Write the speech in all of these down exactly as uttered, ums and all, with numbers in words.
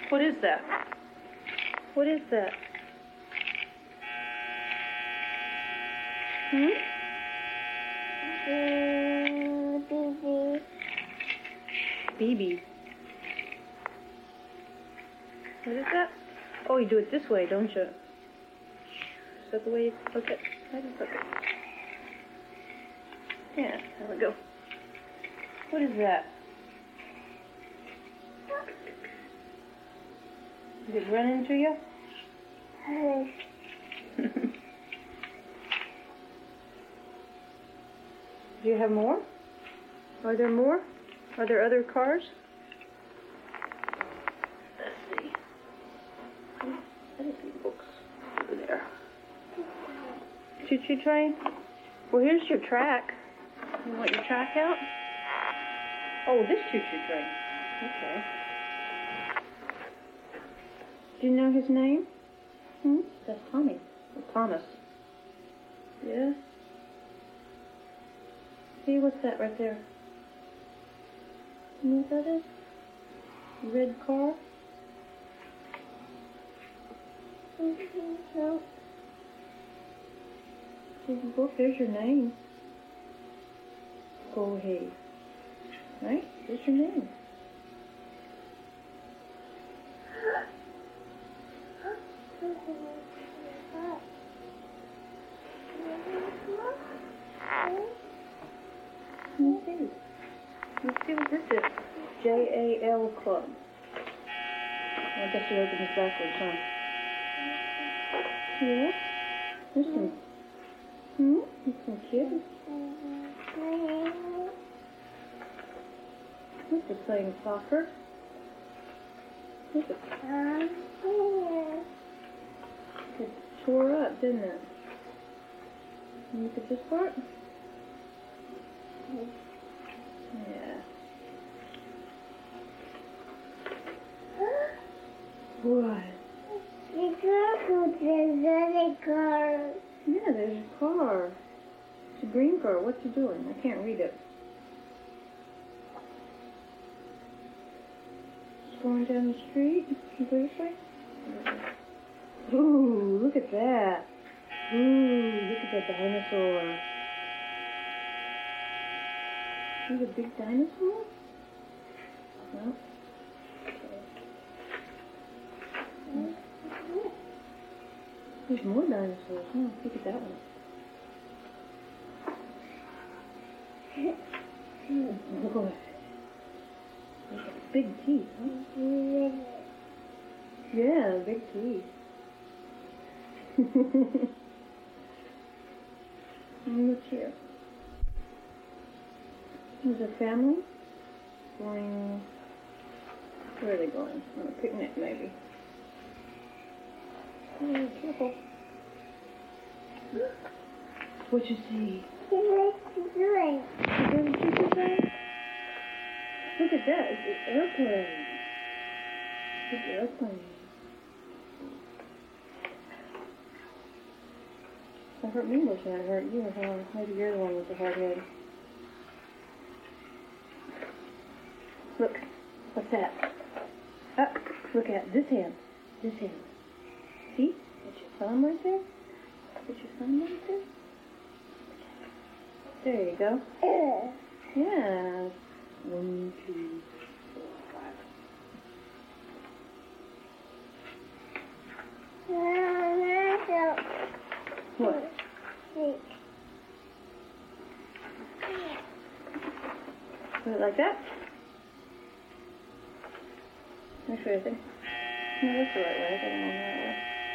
What is that? What is that? Hmm? Mm, B B. What is that? Oh, you do it this way, don't you? Is that the way you hook it? How do you hook it? Yeah, there we go. What is that? Did it run into you? Do you have more? Are there more? Are there other cars? Let's see. I think the books over there. Choo-choo train? Well, here's your track. You want your track out? Oh, this choo-choo train. Okay. Do you know his name? Hmm? That's Tommy. Or Thomas. Yeah? See, what's that right there? You know what that is? Red car? No. Look, there's your name. Go ahead. Right? There's your name. Let's see. Let's see what this is. J A L Club. I guess you opened this backwards, huh? Yeah. There's some. Hmm? There's some kids. This is playing soccer. This is. It tore up, didn't it? Can you look at this part? Yeah. What? There's a car. Yeah, there's a car. It's a green car. What's it doing? I can't read it. It's going down the street. Can you go this way? Ooh, look at that. Ooh, look at that dinosaur. Is it a big dinosaur? No. Okay. There's more dinosaurs. Oh, look at that one. Oh, boy. They got big teeth, huh? Yeah, big teeth. And look here. There's a family going. Where are they going? On a picnic, maybe. Oh, careful. What you see? What's it doing? Is that a choo-choo train? Look at that. It's an airplane. It's an airplane. I hurt me more than I hurt you. Huh? Maybe you're the one with the hard head. Look. What's that? Up. Look at this hand. This hand. See? That's your thumb right there. That's your thumb right there. There you go. Yeah. One, two, four, five. What? Put it like that? Actually, I think. No, that's the right way. I think I'm on the right way.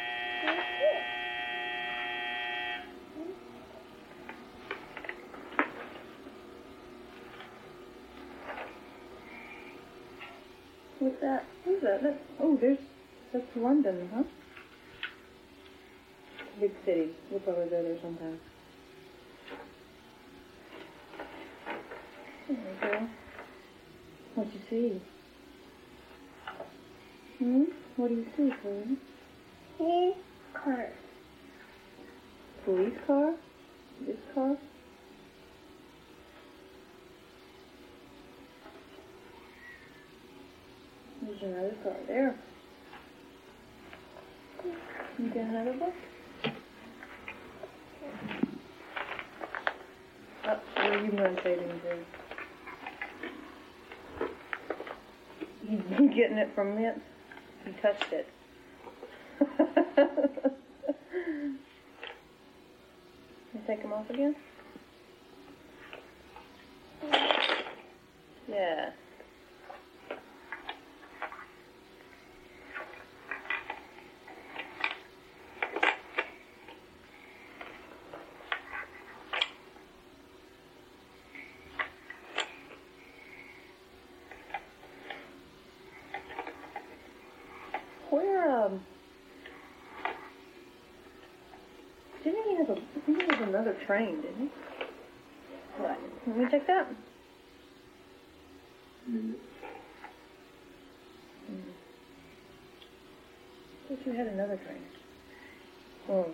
What's that? Who's that? That's, oh, there's, that's London, huh? Big city. We'll probably go there sometime. There we go. What'd you see? Hmm? What do you see, Chloe? His car. Police car? This car? There's another car there. You got another book? Oh, where are you going to say things? You getting it from Lance? He touched it. You take them off again? Yeah. Where, um, didn't he have a, I think he has another train, didn't he? What? Let me check that. Mm. Mm. I thought you had another train. Oh.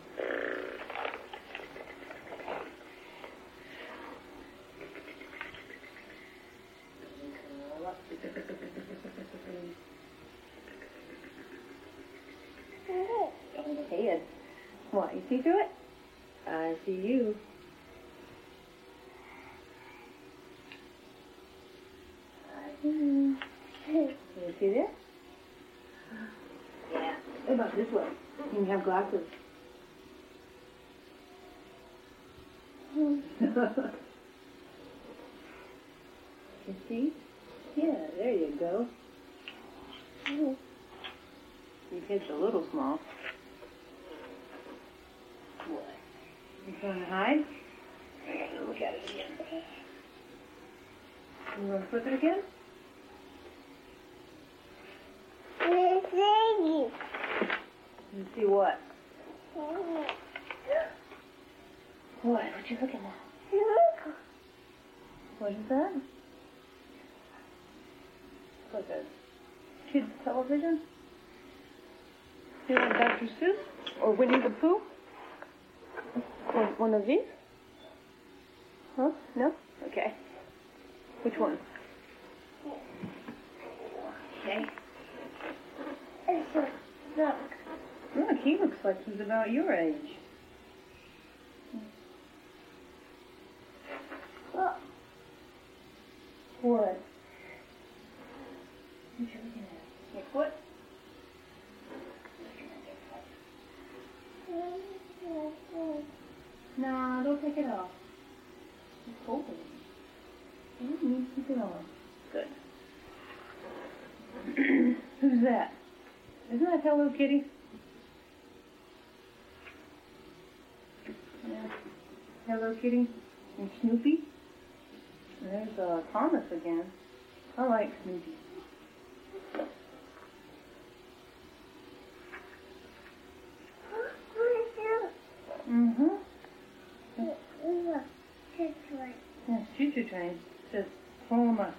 Head. What, you see through it? I see you. I see you. You see that? Yeah. What about this way? You can have glasses. You see? Yeah, there you go. Your head's a little small. What? You trying to hide? Look at it again. You want to flip it again? You see what? What? What you looking at? What is that? Like a kid's television? You want Doctor Seuss? Or Winnie the Pooh? Or one of these? Huh? No? Okay. Which one? Okay. Look. Look, he looks like he's about your age. Oh. What? What you looking at? Your foot? No, don't take it off. It's cold. Mm-hmm. Keep it on. Good. Who's that? Isn't that Hello Kitty? Yeah. Hello Kitty and Snoopy. There's uh, Thomas again. I like Snoopy. Mm-hmm. Yes, choo-choo train. Says Thomas.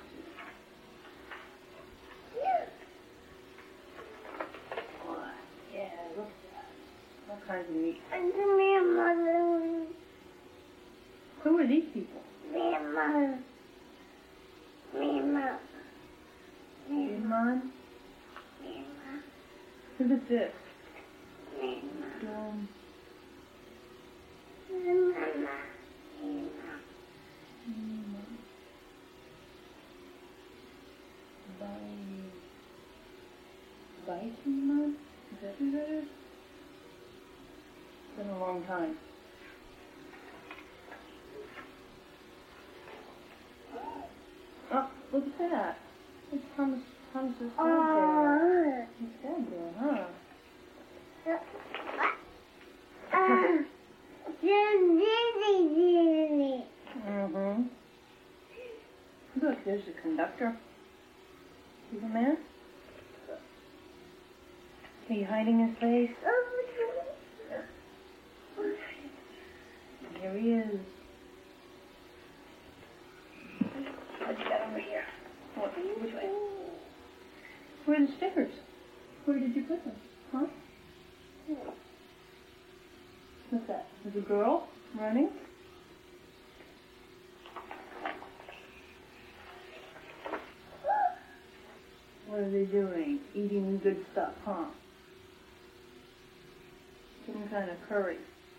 What? Yeah, look at that. All kinds of neat. And Grandmother. Who are these people? Grandma. Grandma. Grandma? Grandma. Who's this? Grandma. Um, Grandma. Grandma. Bison Mud? Is that who that is? It's been a long time. Oh, look at that. It's Thomas, Thomas's head there. Oh. His head there, huh? Uh, Mm-hmm. Look, there's the conductor. See the man? Are you hiding his face? Here he is. What you got over here? What? Which way? Where are the stickers? Where did you put them? Huh? What's that? There's a girl running? What are they doing? Eating good stuff, huh? Some kind of curry.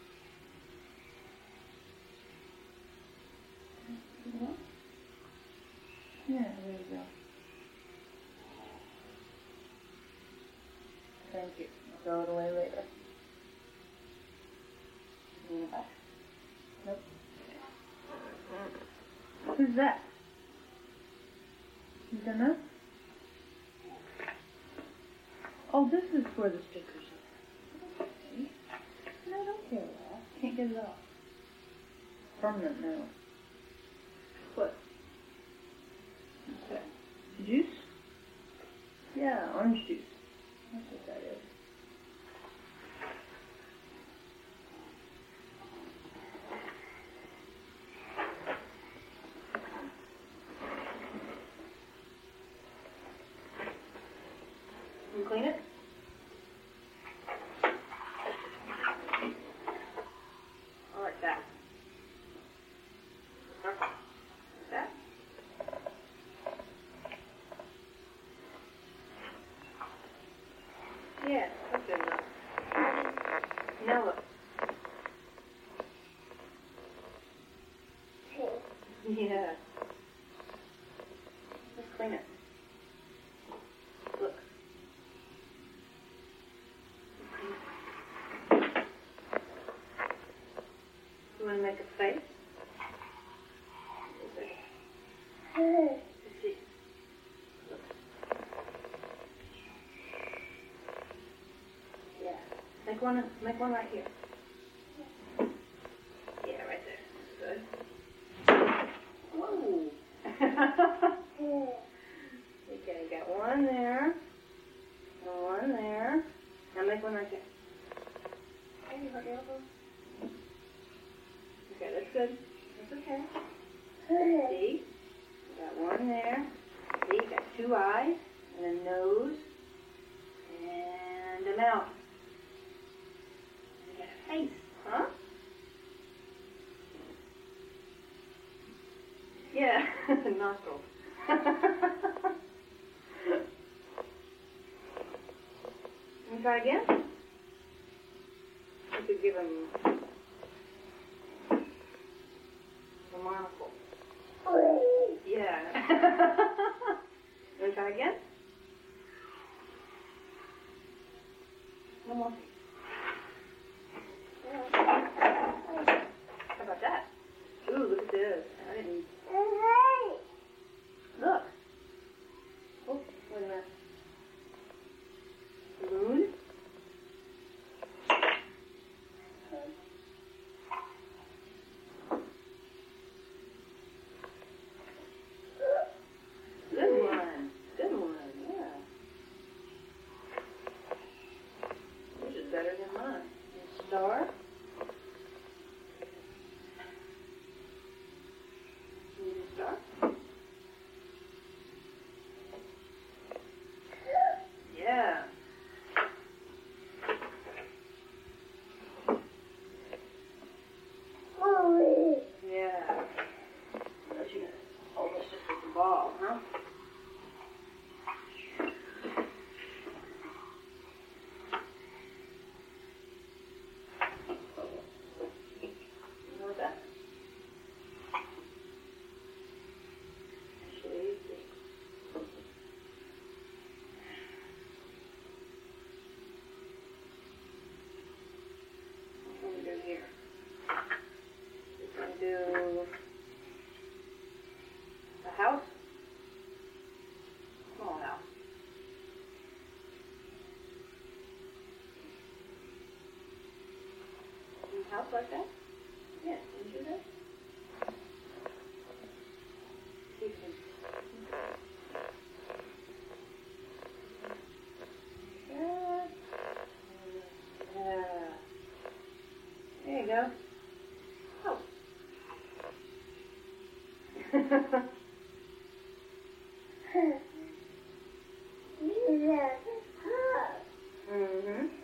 Yeah, there you go. Thank you. I'll throw it away later. Yeah. Nope. Who's that? You don't know? Oh, this is for the stickers. Okay. No, I don't care that. Can't get it off. Permanent now. What? Okay. Juice? Yeah, orange juice. That's what that is. You clean it? I like that. Like that? Yeah, that's good enough. Now look. Yeah. Let's clean it. Look. You want to make a face? Let's see. Look. Yeah. Make one. Make one right here. Yeah, right there. Good. Whoa. Okay, got one there. One there. Now make one right there. Hey, you hurt your elbow? Okay, that's good. That's okay. See? You got one there. See, you got two eyes, and a nose, and a mouth. And you got a face, huh? Yeah, nostrils. Can we try again? We could give him a monocle. Yeah. Can we try again? One more. How about that? Ooh, look at this. I didn't... Look. Oh, wait a minute. Moon. Good one. Good one. Yeah. Yours is better than mine. And star. Need a star? Yeah. Yeah. Let you hold this just with the ball, huh? You know what that? Actually, what can we do here? We're going to do a house. Small house. A house like that? Yeah, can you do that? See if you can. Yeah. Yeah. There you go. Oh. Mm-hmm.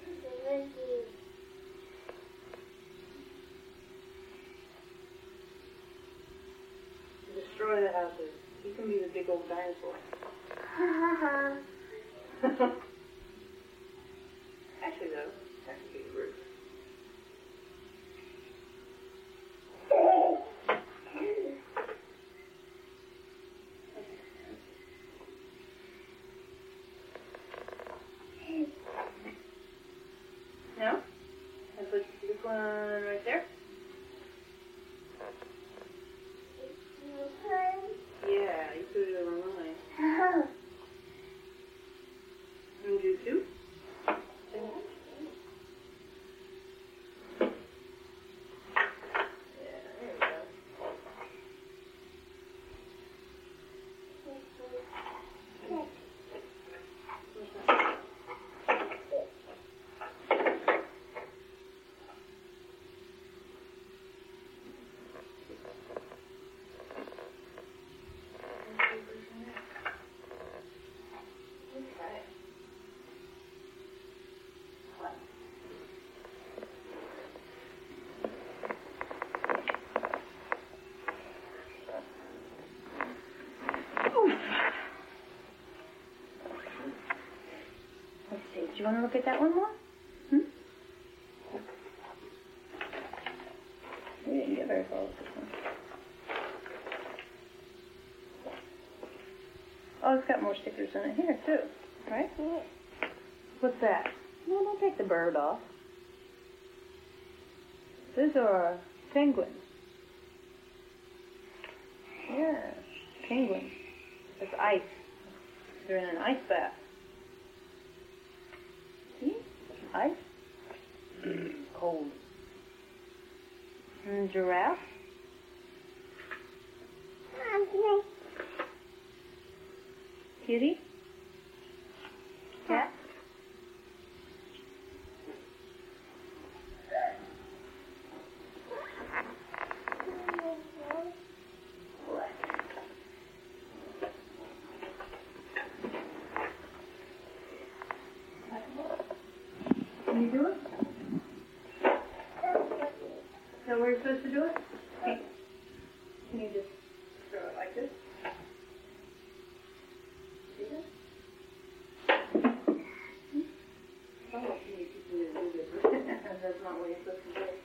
Destroy the houses. You can be the big old dinosaur. Actually, though, that could be the roof. shoot? Let's see. Do you want to look at that one more? Hmm? We didn't get very far with this one. Oh, it's got more stickers in it here, too. Right? What's that? No, don't take the bird off. These are penguins. Yeah, penguins. It's ice. They're in an ice bath. See? Ice. Cold. And giraffe. Kitty. Cat. Can you do it? Is that where you're supposed to do it? Okay. Can you just throw it like this? See that? Oh, you need to do it. That's not what you're supposed to do.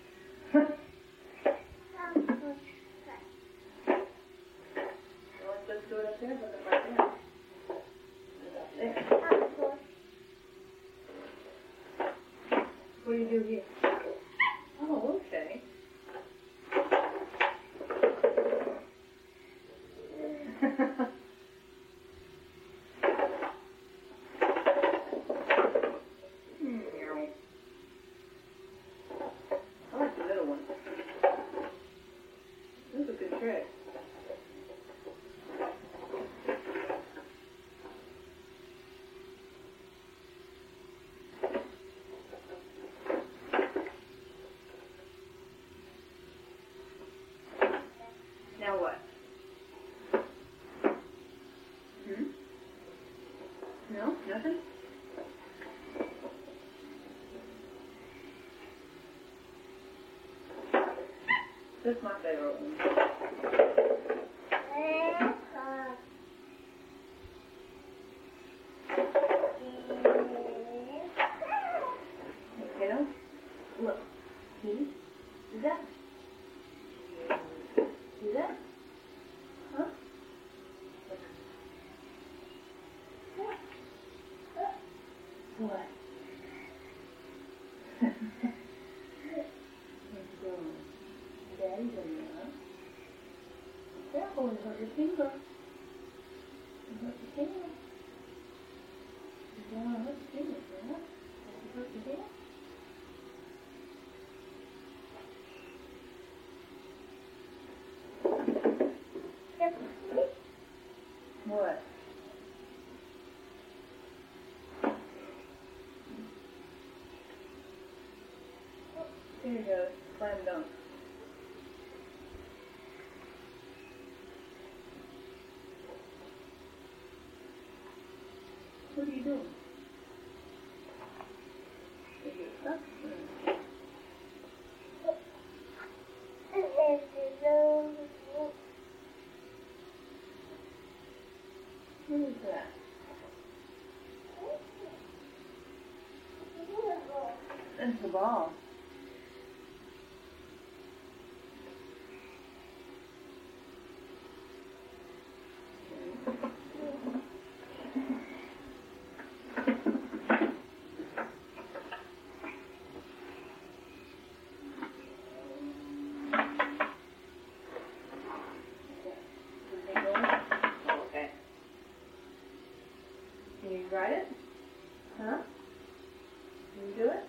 You want to do it up there? Put it right there. Up there. What do you do here? Oh, okay. I like the little one. This is a good trick. Now what? Hmm? No? Nothing? This is my favorite one. Okay, no? Look. See? See that? See that? Huh? What? Daddy's in there. Careful, you hurt your finger. You hurt your finger. You don't want to hurt your finger, yeah? You hurt your finger? What? Here you go. Slam dunk. What are you doing? Is it stuck? What is that? It's the ball. Okay. Can you ride it? Huh? Can you do it?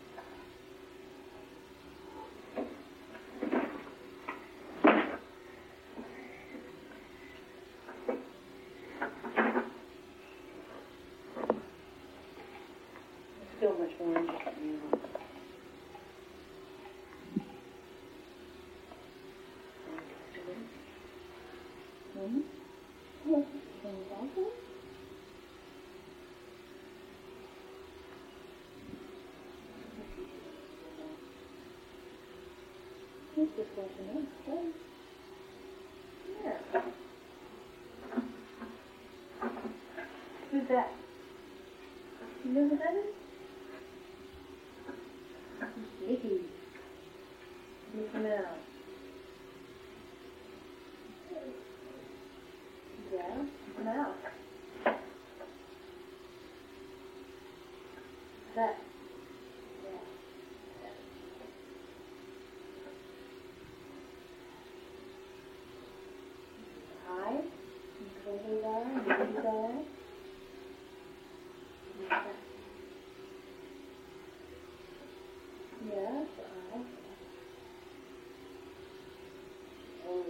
It's still much more interesting. Mm-hmm. Yes. Exactly. He's just watching us. Right? Yeah. Who's that? You know who that is? Mickey. Mickey Mouse. Yeah, mouse. That. Yeah. Hi. Including that. Including that. Yes, I. Oh.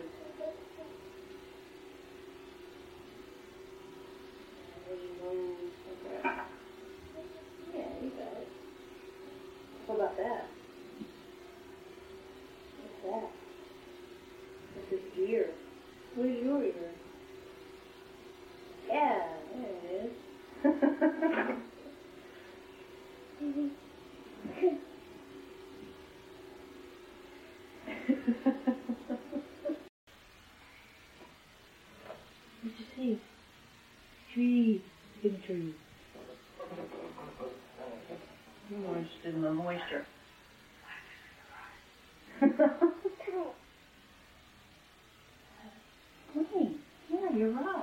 Yeah, you got it. What about that? What's that? This is ear. Where's your ear? Yeah, there it is. What'd you see? Tree. Big tree. You're more interested in the moisture. Hey, yeah, you're right.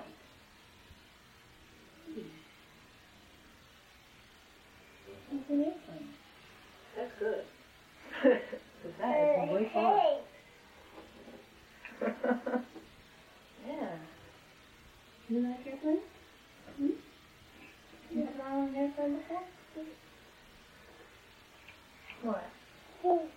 That's an airplane. That's good. Because that is from way far. Yeah. You like airplanes? Hmm? You have my own airplane before? What?